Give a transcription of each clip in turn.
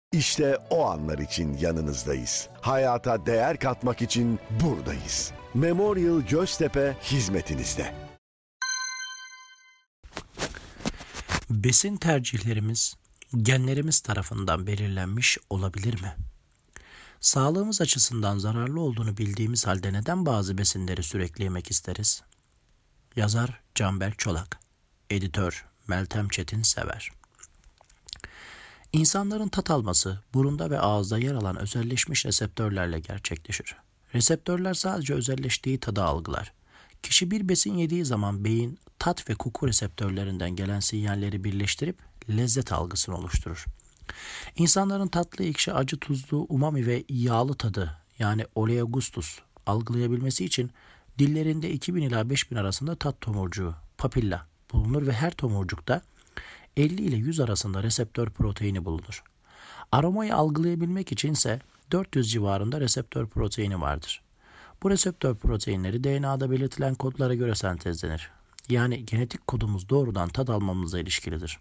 İşte o anlar için yanınızdayız. Hayata değer katmak için buradayız. Memorial Göztepe hizmetinizde. Besin tercihlerimiz genlerimiz tarafından belirlenmiş olabilir mi? Sağlığımız açısından zararlı olduğunu bildiğimiz halde neden bazı besinleri sürekli yemek isteriz? Yazar Canberk Çolak, editör Meltem Çetin Sever. İnsanların tat alması burunda ve ağızda yer alan özelleşmiş reseptörlerle gerçekleşir. Reseptörler sadece özelleştiği tadı algılar. Kişi bir besin yediği zaman beyin tat ve koku reseptörlerinden gelen sinyalleri birleştirip lezzet algısını oluşturur. İnsanların tatlı, ekşi, acı, tuzlu, umami ve yağlı tadı yani oleogustus algılayabilmesi için dillerinde 2000 ila 5000 arasında tat tomurcuğu, papilla bulunur ve her tomurcukta 50 ile 100 arasında reseptör proteini bulunur. Aromayı algılayabilmek içinse 400 civarında reseptör proteini vardır. Bu reseptör proteinleri DNA'da belirtilen kodlara göre sentezlenir. Yani genetik kodumuz doğrudan tat almamızla ilişkilidir.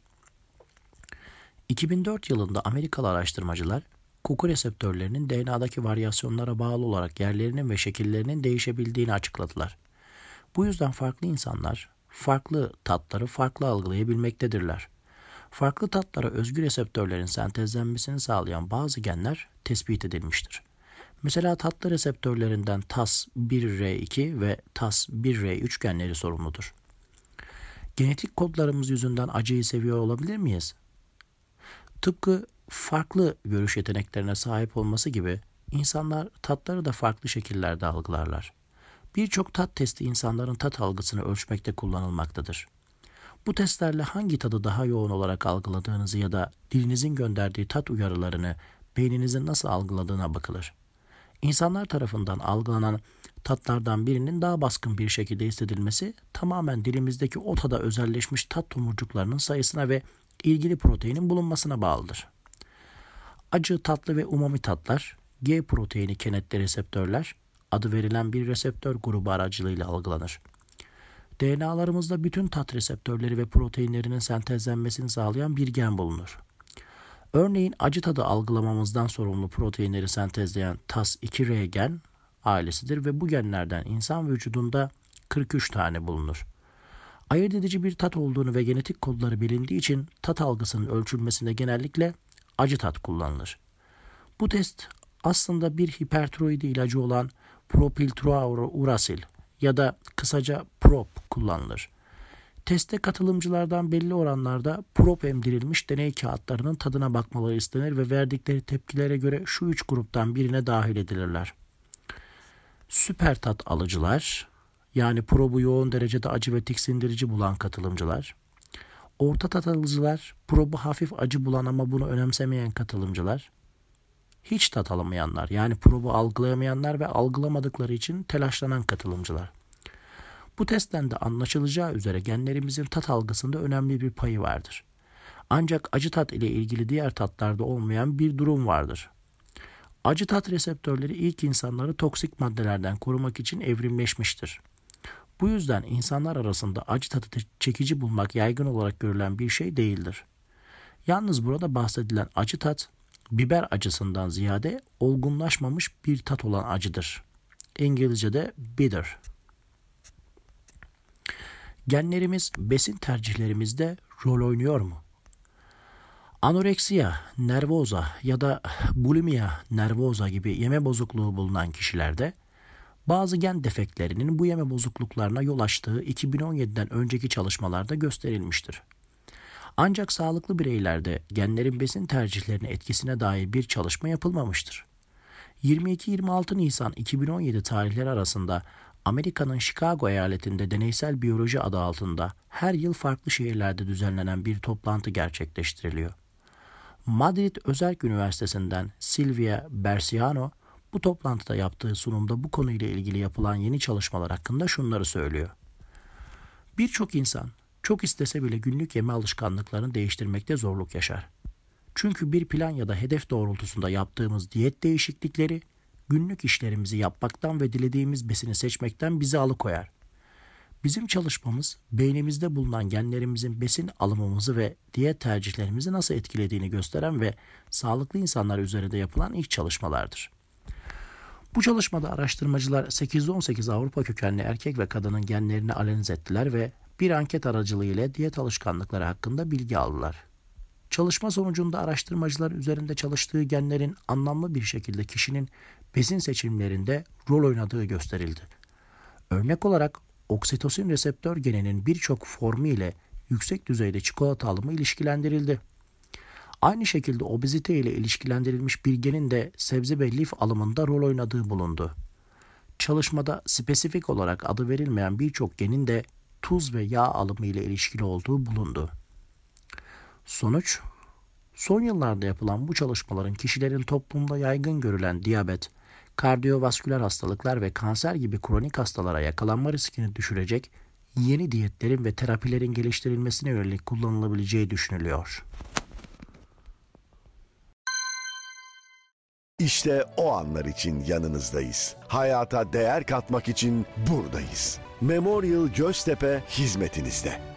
2004 yılında Amerikalı araştırmacılar koku reseptörlerinin DNA'daki varyasyonlara bağlı olarak yerlerinin ve şekillerinin değişebildiğini açıkladılar. Bu yüzden farklı insanlar farklı tatları farklı algılayabilmektedirler. Farklı tatlara özgü reseptörlerin sentezlenmesini sağlayan bazı genler tespit edilmiştir. Mesela tatlı reseptörlerinden TAS1R2 ve TAS1R3 genleri sorumludur. Genetik kodlarımız yüzünden acıyı seviyor olabilir miyiz? Tıpkı farklı görüş yeteneklerine sahip olması gibi insanlar tatları da farklı şekillerde algılarlar. Birçok tat testi insanların tat algısını ölçmekte kullanılmaktadır. Bu testlerle hangi tadı daha yoğun olarak algıladığınızı ya da dilinizin gönderdiği tat uyarılarını beyninizin nasıl algıladığına bakılır. İnsanlar tarafından algılanan tatlardan birinin daha baskın bir şekilde hissedilmesi tamamen dilimizdeki o tada özelleşmiş tat tomurcuklarının sayısına ve ilgili proteinin bulunmasına bağlıdır. Acı, tatlı ve umami tatlar, G proteini kenetli reseptörler adı verilen bir reseptör grubu aracılığıyla algılanır. DNA'larımızda bütün tat reseptörleri ve proteinlerinin sentezlenmesini sağlayan bir gen bulunur. Örneğin acı tadı algılamamızdan sorumlu proteinleri sentezleyen TAS2R gen ailesidir ve bu genlerden insan vücudunda 43 tane bulunur. Ayırt edici bir tat olduğunu ve genetik kodları bilindiği için tat algısının ölçülmesinde genellikle acı tat kullanılır. Bu test aslında bir hipertiroidi ilacı olan propiltruaurasil ya da kısaca PROP kullanılır. Teste katılımcılardan belli oranlarda PROP emdirilmiş deney kağıtlarının tadına bakmaları istenir ve verdikleri tepkilere göre şu 3 gruptan birine dahil edilirler. Süper tat alıcılar, yani PROP'u yoğun derecede acı ve tiksindirici bulan katılımcılar. Orta tat alıcılar, PROP'u hafif acı bulan ama bunu önemsemeyen katılımcılar. Hiç tat alamayanlar, yani PROP'u algılayamayanlar ve algılamadıkları için telaşlanan katılımcılar. Bu testten de anlaşılacağı üzere genlerimizin tat algısında önemli bir payı vardır. Ancak acı tat ile ilgili diğer tatlarda olmayan bir durum vardır. Acı tat reseptörleri ilk insanları toksik maddelerden korumak için evrimleşmiştir. Bu yüzden insanlar arasında acı tadı çekici bulmak yaygın olarak görülen bir şey değildir. Yalnız burada bahsedilen acı tat, biber acısından ziyade olgunlaşmamış bir tat olan acıdır. İngilizce'de bitter. Genlerimiz besin tercihlerimizde rol oynuyor mu? Anoreksiya nervoza ya da bulimia nervoza gibi yeme bozukluğu bulunan kişilerde bazı gen defektlerinin bu yeme bozukluklarına yol açtığı 2017'den önceki çalışmalarda gösterilmiştir. Ancak sağlıklı bireylerde genlerin besin tercihlerine etkisine dair bir çalışma yapılmamıştır. 22-26 Nisan 2017 tarihleri arasında Amerika'nın Chicago eyaletinde deneysel biyoloji adı altında her yıl farklı şehirlerde düzenlenen bir toplantı gerçekleştiriliyor. Madrid Özerk Üniversitesi'nden Silvia Berciano bu toplantıda yaptığı sunumda bu konuyla ilgili yapılan yeni çalışmalar hakkında şunları söylüyor. Birçok insan çok istese bile günlük yeme alışkanlıklarını değiştirmekte zorluk yaşar. Çünkü bir plan ya da hedef doğrultusunda yaptığımız diyet değişiklikleri günlük işlerimizi yapmaktan ve dilediğimiz besini seçmekten bizi alıkoyar. Bizim çalışmamız beynimizde bulunan genlerimizin besin alımımızı ve diyet tercihlerimizi nasıl etkilediğini gösteren ve sağlıklı insanlar üzerinde yapılan ilk çalışmalardır. Bu çalışmada araştırmacılar 818 Avrupa kökenli erkek ve kadının genlerini analiz ettiler ve bir anket aracılığıyla diyet alışkanlıkları hakkında bilgi aldılar. Çalışma sonucunda araştırmacılar üzerinde çalıştığı genlerin anlamlı bir şekilde kişinin besin seçimlerinde rol oynadığı gösterildi. Örnek olarak oksitosin reseptör geninin birçok formu ile yüksek düzeyde çikolata alımı ilişkilendirildi. Aynı şekilde obezite ile ilişkilendirilmiş bir genin de sebze ve lif alımında rol oynadığı bulundu. Çalışmada spesifik olarak adı verilmeyen birçok genin de tuz ve yağ alımı ile ilişkili olduğu bulundu. Sonuç, son yıllarda yapılan bu çalışmaların kişilerin toplumda yaygın görülen diyabet, kardiyovasküler hastalıklar ve kanser gibi kronik hastalara yakalanma riskini düşürecek yeni diyetlerin ve terapilerin geliştirilmesine yönelik kullanılabileceği düşünülüyor. İşte o anlar için yanınızdayız. Hayata değer katmak için buradayız. Memorial Göztepe hizmetinizde.